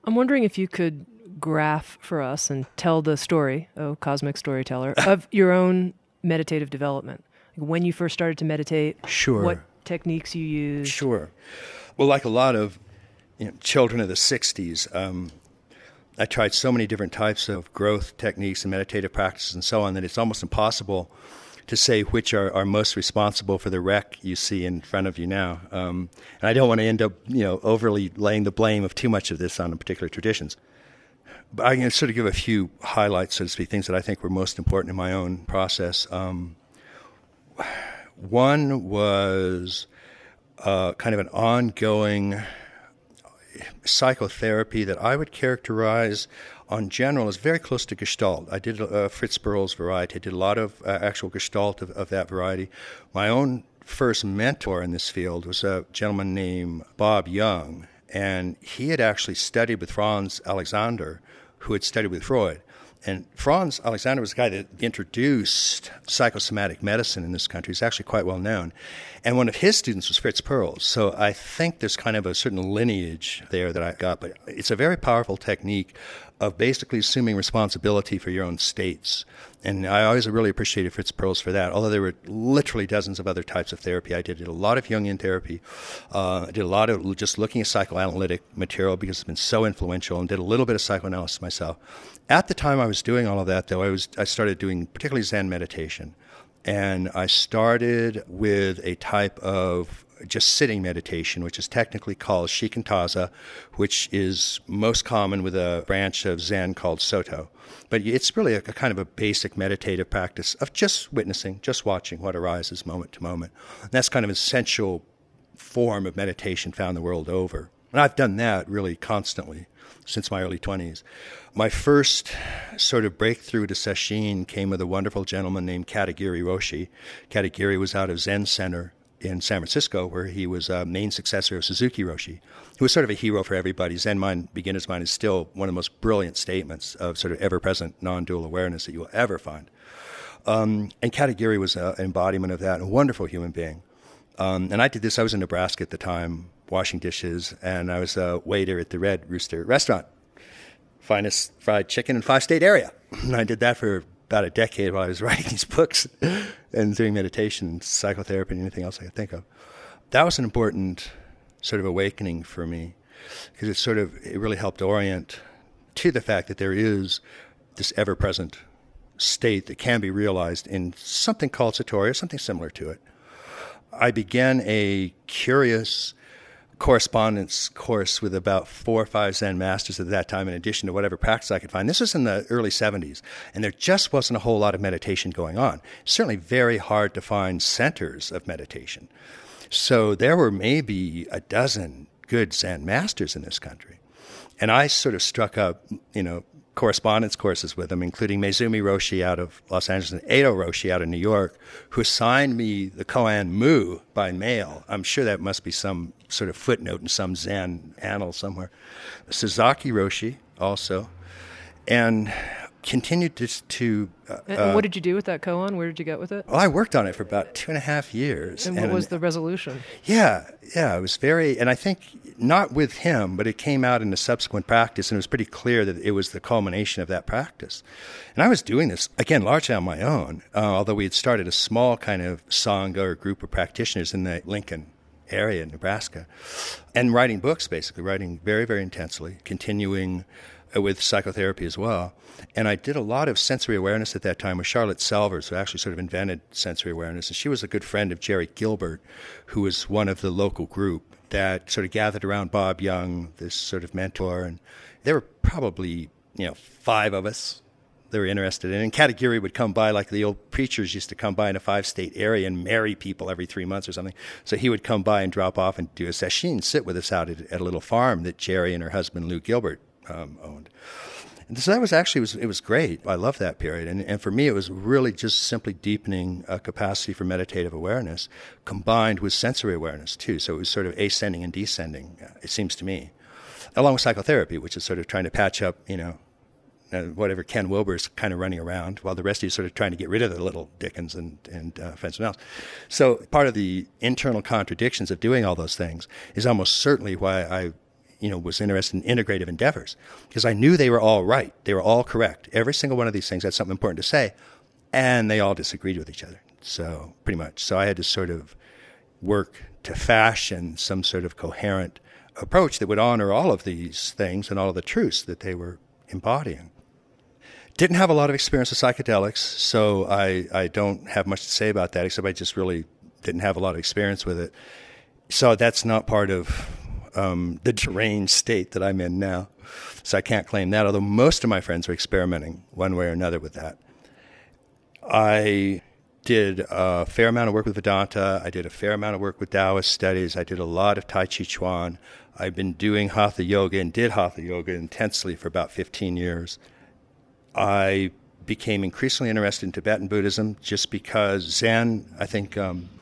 I'm wondering if you could graph for us and tell the story, oh, cosmic storyteller, of your own meditative development. When you first started to meditate, Sure. what techniques you used. Sure. Well, like a lot of children of the 60s, I tried so many different types of growth techniques and meditative practices and so on that it's almost impossible to say which are most responsible for the wreck you see in front of you now. And I don't want to end up, overly laying the blame of too much of this on particular traditions. But I can sort of give a few highlights, so to speak, things that I think were most important in my own process. One was kind of an ongoing psychotherapy that I would characterize on general as very close to Gestalt. I did Fritz Perls variety. I did a lot of actual Gestalt of that variety. My own first mentor in this field was a gentleman named Bob Jung, and he had actually studied with Franz Alexander, who had studied with Freud. And Franz Alexander was the guy that introduced psychosomatic medicine in this country. He's actually quite well known. And one of his students was Fritz Perls. So I think there's kind of a certain lineage there that I got. But it's a very powerful technique of basically assuming responsibility for your own states. And I always really appreciated Fritz Perls for that, although there were literally dozens of other types of therapy. I did a lot of Jungian therapy. I did a lot of just looking at psychoanalytic material because it's been so influential, and did a little bit of psychoanalysis myself. At the time I was doing all of that, though, I started doing particularly Zen meditation. And I started with a type of just sitting meditation, which is technically called Shikantaza, which is most common with a branch of Zen called Soto. But it's really a kind of a basic meditative practice of just witnessing, just watching what arises moment to moment. And that's kind of an essential form of meditation found the world over. And I've done that really constantly since my early 20s. My first sort of breakthrough to Sesshin came with a wonderful gentleman named Katagiri Roshi. Katagiri was out of Zen Center in San Francisco, where he was a main successor of Suzuki Roshi, who was sort of a hero for everybody. Zen mind, beginner's mind, is still one of the most brilliant statements of sort of ever-present non-dual awareness that you will ever find. And Katagiri was an embodiment of that, a wonderful human being. And I did this. I was in Nebraska at the time, washing dishes, and I was a waiter at the Red Rooster restaurant, finest fried chicken in 5-state area. And I did that for about a decade while I was writing these books and doing meditation, psychotherapy, and anything else I could think of. That was an important sort of awakening for me, because it really helped orient to the fact that there is this ever-present state that can be realized in something called Satori or something similar to it. I began a curious correspondence course with about 4 or 5 Zen masters at that time, in addition to whatever practice I could find. This was in the early 70s, and there just wasn't a whole lot of meditation going on. It's certainly very hard to find centers of meditation. So there were maybe a dozen good Zen masters in this country. And I sort of struck up, correspondence courses with them, including Meizumi Roshi out of Los Angeles and Edo Roshi out of New York, who assigned me the Koan Mu by mail. I'm sure that must be some sort of footnote in some Zen annal somewhere. Sasaki Roshi also, and continued to and what did you do with that koan? Where did you get with it? Well, I worked on it for about 2.5 years. And what was the resolution? Yeah, it was and I think not with him, but it came out in the subsequent practice, and it was pretty clear that it was the culmination of that practice. And I was doing this, again, largely on my own, although we had started a small kind of Sangha or group of practitioners in the Lincoln area in Nebraska, and writing books, basically, writing very, very intensely, continuing with psychotherapy as well. And I did a lot of sensory awareness at that time with Charlotte Selvers, who actually sort of invented sensory awareness. And she was a good friend of Jerry Gilbert, who was one of the local group that sort of gathered around Bob Jung, this sort of mentor. And there were probably, 5 of us that were interested in it. And Katagiri would come by, like the old preachers used to come by in a 5-state area and marry people every 3 months or something. So he would come by and drop off and do a sesshin, sit with us out at a little farm that Jerry and her husband Lou Gilbert owned. And so that was actually, it was great. I loved that period. And for me, it was really just simply deepening a capacity for meditative awareness combined with sensory awareness, too. So it was sort of ascending and descending, it seems to me, along with psychotherapy, which is sort of trying to patch up, whatever Ken Wilber's kind of running around, while the rest of you sort of trying to get rid of the little Dickens and find something else. So part of the internal contradictions of doing all those things is almost certainly why I was interested in integrative endeavors because I knew they were all right. They were all correct. Every single one of these things had something important to say, and they all disagreed with each other. So pretty much. So I had to sort of work to fashion some sort of coherent approach that would honor all of these things and all of the truths that they were embodying. Didn't have a lot of experience with psychedelics, so I don't have much to say about that, except I just really didn't have a lot of experience with it. So that's not part of the deranged state that I'm in now. So I can't claim that, although most of my friends are experimenting one way or another with that. I did a fair amount of work with Vedanta. I did a fair amount of work with Taoist studies. I did a lot of Tai Chi Chuan. I've been doing Hatha Yoga and did Hatha Yoga intensely for about 15 years. I became increasingly interested in Tibetan Buddhism just because Zen, I think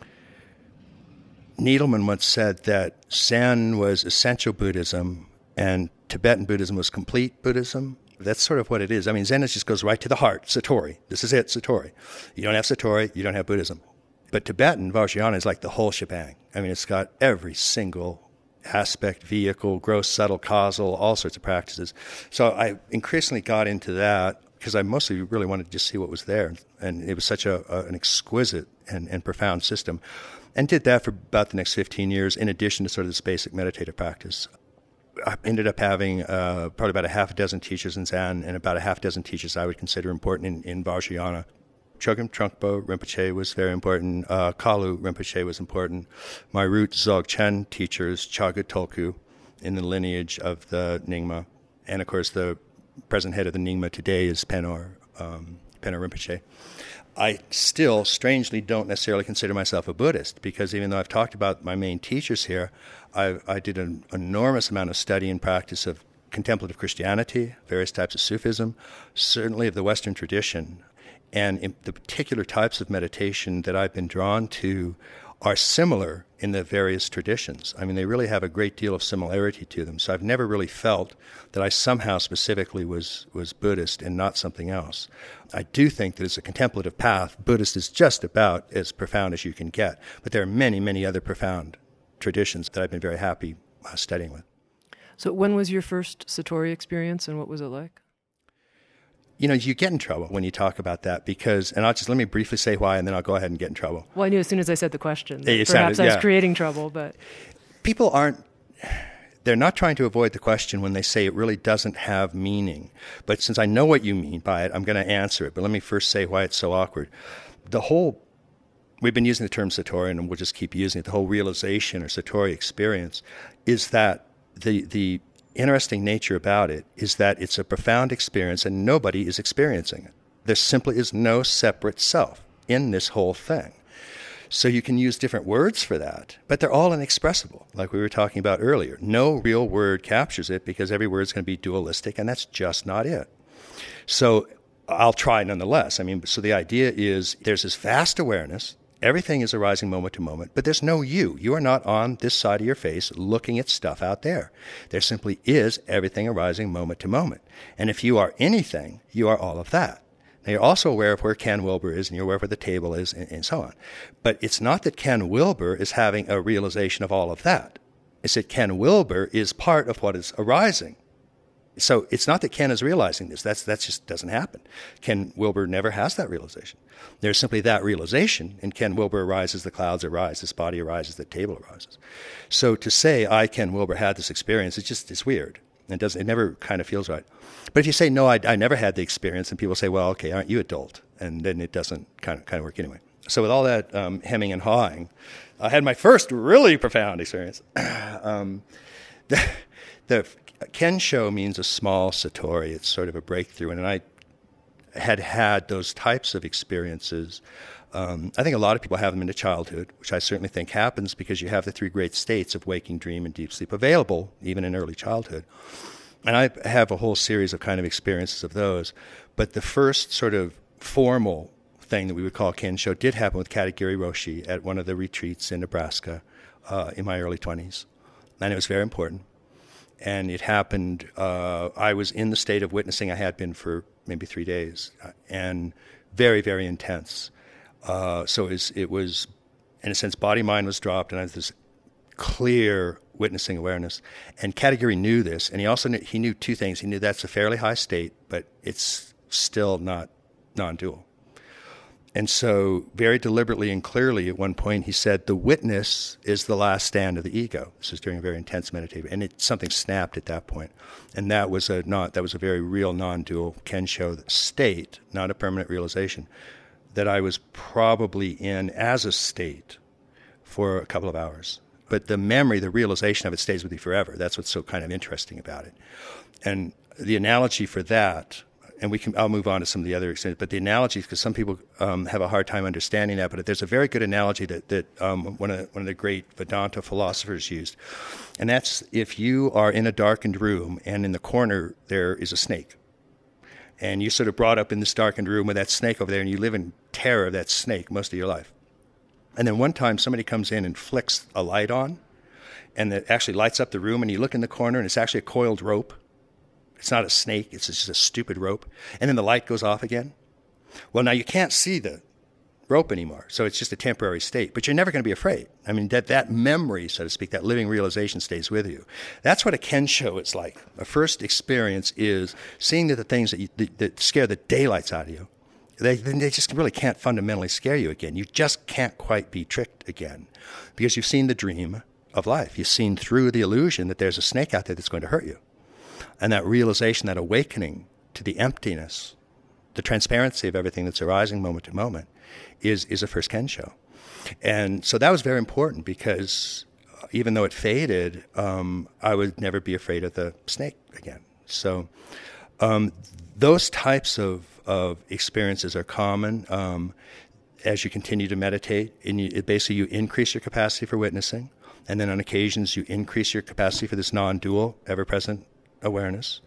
Needleman once said that Zen was essential Buddhism and Tibetan Buddhism was complete Buddhism. That's sort of what it is. I mean, Zen just goes right to the heart, Satori. This is it, Satori. You don't have Satori, you don't have Buddhism. But Tibetan, Vajrayana, is like the whole shebang. I mean, it's got every single aspect, vehicle, gross, subtle, causal, all sorts of practices. So I increasingly got into that because I mostly really wanted to just see what was there. And it was such an exquisite and profound system. And did that for about the next 15 years, in addition to sort of this basic meditative practice. I ended up having probably about a half a dozen teachers in Zen and about a half dozen teachers I would consider important in Vajrayana. Chogyam Trungpa Rinpoche was very important. Kalu Rinpoche was important. My root Dzogchen teachers, Chaga Tolku, in the lineage of the Nyingma. And, of course, the present head of the Nyingma today is Penor Rinpoche. I still, strangely, don't necessarily consider myself a Buddhist because even though I've talked about my main teachers here, I did an enormous amount of study and practice of contemplative Christianity, various types of Sufism, certainly of the Western tradition. And in the particular types of meditation that I've been drawn to are similar in the various traditions. I mean, they really have a great deal of similarity to them. So I've never really felt that I somehow specifically was Buddhist and not something else. I do think that as a contemplative path, Buddhist is just about as profound as you can get. But there are many, many other profound traditions that I've been very happy studying with. So when was your first Satori experience and what was it like? You get in trouble when you talk about that because, and let me briefly say why, and then I'll go ahead and get in trouble. Well, I knew as soon as I said the question, that perhaps I was creating trouble, but... People they're not trying to avoid the question when they say it really doesn't have meaning. But since I know what you mean by it, I'm going to answer it. But let me first say why it's so awkward. We've been using the term Satori, and we'll just keep using it. The whole realization or Satori experience is that the interesting nature about it is that it's a profound experience and nobody is experiencing it. There simply is no separate self in this whole thing. So you can use different words for that, but they're all inexpressible, like we were talking about earlier. No real word captures it because every word is going to be dualistic, and that's just not it. So I'll try nonetheless. I mean, so the idea is there's this vast awareness. Everything is arising moment to moment, but there's no you. You are not on this side of your face looking at stuff out there. There simply is everything arising moment to moment. And if you are anything, you are all of that. Now, you're also aware of where Ken Wilber is, and you're aware of where the table is, and so on. But it's not that Ken Wilber is having a realization of all of that. It's that Ken Wilber is part of what is arising. So it's not that Ken is realizing this. That just doesn't happen. Ken Wilber never has that realization. There's simply that realization, and Ken Wilber arises, the clouds arise, this body arises, the table arises. So to say I, Ken Wilber, had this experience, it's weird. It never kind of feels right. But if you say, no, I never had the experience, and people say, well, okay, aren't you adult? And then it doesn't kind of work anyway. So with all that hemming and hawing, I had my first really profound experience. The Kensho means a small Satori. It's sort of a breakthrough. And I had those types of experiences. I think a lot of people have them into childhood, which I certainly think happens because you have the three great states of waking, dream, and deep sleep available even in early childhood. And I have a whole series of kind of experiences of those. But the first sort of formal thing that we would call Kensho did happen with Katagiri Roshi at one of the retreats in Nebraska in my early 20s. And it was very important. And it happened, I was in the state of witnessing I had been for maybe 3 days, and very, very intense. So it was, in a sense, body-mind was dropped, and I had this clear witnessing awareness. And Katagiri knew this, and he knew two things. He knew that's a fairly high state, but it's still not non-dual. And so very deliberately and clearly at one point he said, the witness is the last stand of the ego. This is during a very intense meditation. And something snapped at that point. And that was a very real non-dual Kensho state, not a permanent realization, that I was probably in as a state for a couple of hours. But the memory, the realization of it stays with you forever. That's what's so kind of interesting about it. And the analogy for that, and I'll move on to some of the other extents, but the analogy, because some people have a hard time understanding that, but there's a very good analogy that one of the great Vedanta philosophers used. And that's if you are in a darkened room and in the corner there is a snake. And you sort of brought up in this darkened room with that snake over there, and you live in terror of that snake most of your life. And then one time somebody comes in and flicks a light on, and it actually lights up the room, and you look in the corner, and it's actually a coiled rope. It's not a snake, it's just a stupid rope. And then the light goes off again. Well, now you can't see the rope anymore, so it's just a temporary state. But you're never going to be afraid. I mean, that memory, so to speak, that living realization stays with you. That's what a Kensho is like. A first experience is seeing that the things that scare the daylights out of you, they just really can't fundamentally scare you again. You just can't quite be tricked again because you've seen the dream of life. You've seen through the illusion that there's a snake out there that's going to hurt you. And that realization, that awakening to the emptiness, the transparency of everything that's arising moment to moment is a first Kensho. And so that was very important because even though it faded, I would never be afraid of the snake again. So those types of experiences are common as you continue to meditate. And basically you increase your capacity for witnessing. And then on occasions you increase your capacity for this non-dual, ever-present awareness.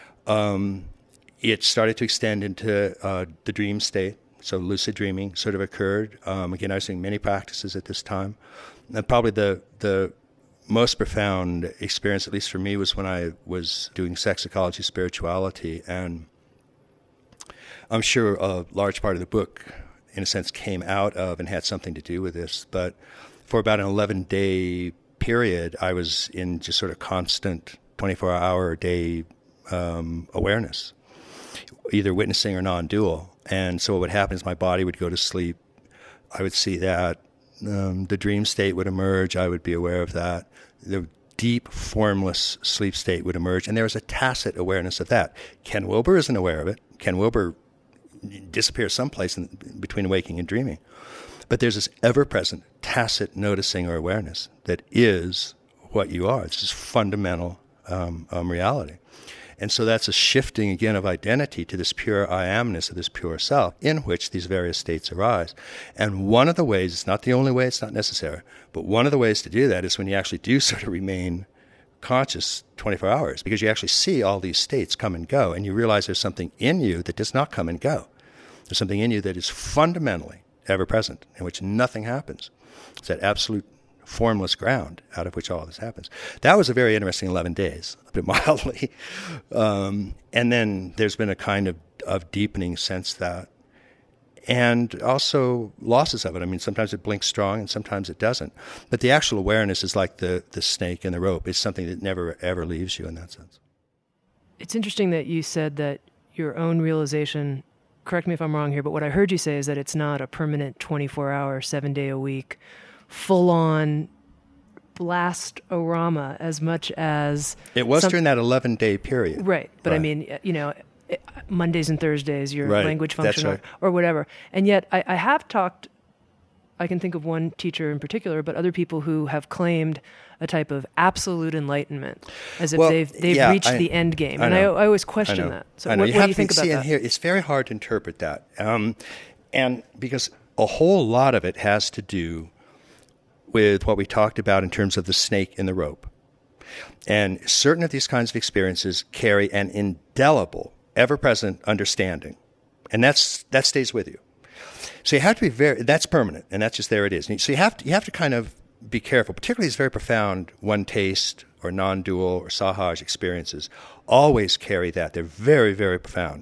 It started to extend into the dream state, so lucid dreaming sort of occurred. Again, I was doing many practices at this time. And probably the most profound experience, at least for me, was when I was doing sex, ecology, spirituality, and I'm sure a large part of the book, in a sense, came out of and had something to do with this. But for about an 11-day period, I was in just sort of constant 24-hour-a-day awareness, either witnessing or non-dual. And so what would happen is my body would go to sleep. I would see that. The dream state would emerge. I would be aware of that. The deep, formless sleep state would emerge. And there was a tacit awareness of that. Ken Wilber isn't aware of it. Ken Wilber disappears someplace between waking and dreaming. But there's this ever-present, tacit noticing or awareness that is what you are. It's just fundamental reality. And so that's a shifting, again, of identity to this pure I amness of this pure self in which these various states arise. And one of the ways, it's not the only way, it's not necessary, but one of the ways to do that is when you actually do sort of remain conscious 24 hours, because you actually see all these states come and go, and you realize there's something in you that does not come and go. There's something in you that is fundamentally ever present, in which nothing happens. It's that absolute formless ground out of which all this happens. That was a very interesting 11 days, a bit mildly. And then there's been a kind of deepening sense that, and also losses of it. I mean, sometimes it blinks strong and sometimes it doesn't. But the actual awareness is like the snake and the rope. It's something that never, ever leaves you in that sense. It's interesting that you said that your own realization, correct me if I'm wrong here, but what I heard you say is that it's not a permanent 24-hour, 7-day-a-week full-on blast-orama as much as... It was during that 11-day period. Right. But right. I mean, you know, Mondays and Thursdays, your right. language function right. or whatever. And yet I have talked, I can think of one teacher in particular, but other people who have claimed a type of absolute enlightenment, as if they've reached the end game. And I always question that. So what do you think about that? Here, it's very hard to interpret that. And because a whole lot of it has to do with what we talked about in terms of the snake and the rope. And certain of these kinds of experiences carry an indelible, ever-present understanding. And that stays with you. So you have to be that's permanent, and that's just there it is. And so you have to kind of be careful, particularly these very profound one taste or non-dual or sahaj experiences always carry that. They're very, very profound.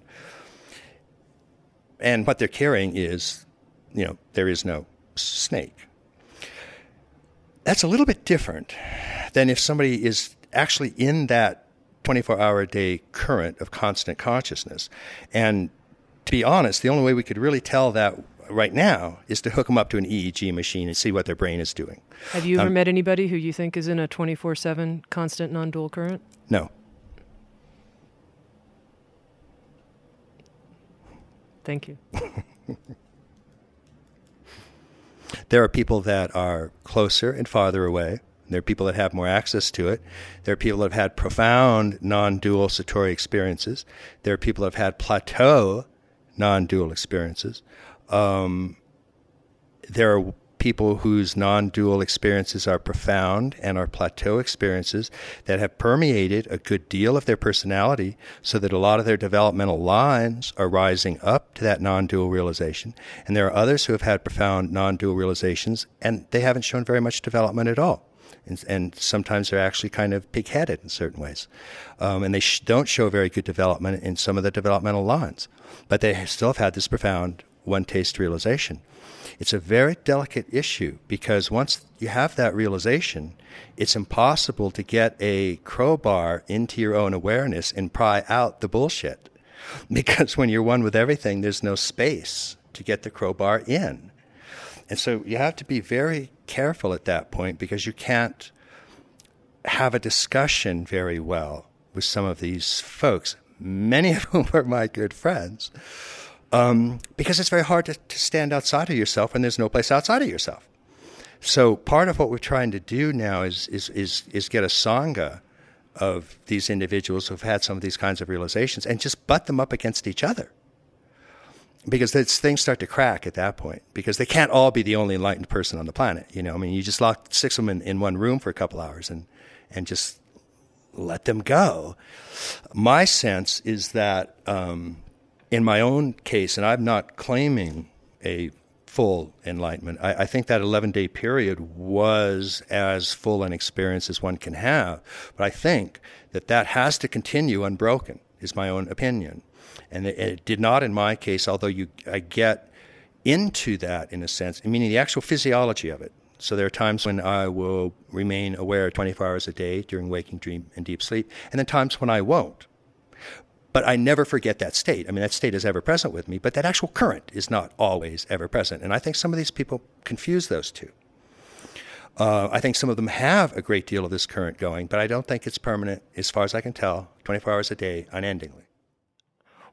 And what they're carrying is, there is no snake. That's a little bit different than if somebody is actually in that 24-hour-a-day current of constant consciousness. And to be honest, the only way we could really tell that right now is to hook them up to an EEG machine and see what their brain is doing. Have you ever met anybody who you think is in a 24/7 constant non-dual current? No. Thank you. There are people that are closer and farther away. There are people that have more access to it. There are people that have had profound non-dual Satori experiences. There are people that have had plateau non-dual experiences. There are people whose non-dual experiences are profound and are plateau experiences that have permeated a good deal of their personality so that a lot of their developmental lines are rising up to that non-dual realization. And there are others who have had profound non-dual realizations and they haven't shown very much development at all. And sometimes they're actually kind of pig-headed in certain ways. And they don't show very good development in some of the developmental lines. But they still have had this profound one-taste realization. It's a very delicate issue because once you have that realization, it's impossible to get a crowbar into your own awareness and pry out the bullshit. Because when you're one with everything, there's no space to get the crowbar in. And so you have to be very careful at that point because you can't have a discussion very well with some of these folks, many of whom are my good friends, because it's very hard to stand outside of yourself when there's no place outside of yourself. So part of what we're trying to do now is get a sangha of these individuals who've had some of these kinds of realizations and just butt them up against each other. Because things start to crack at that point, because they can't all be the only enlightened person on the planet. You know, I mean, you just lock 6 of them in one room for a couple hours and just let them go. My sense is that in my own case, and I'm not claiming a full enlightenment, I think that 11-day period was as full an experience as one can have. But I think that has to continue unbroken, is my own opinion. And it did not in my case, although I get into that in a sense, meaning the actual physiology of it. So there are times when I will remain aware 24 hours a day during waking, dream, and deep sleep, and then times when I won't. But I never forget that state. I mean, that state is ever present with me, but that actual current is not always ever present. And I think some of these people confuse those two. I think some of them have a great deal of this current going, but I don't think it's permanent, as far as I can tell, 24 hours a day, unendingly.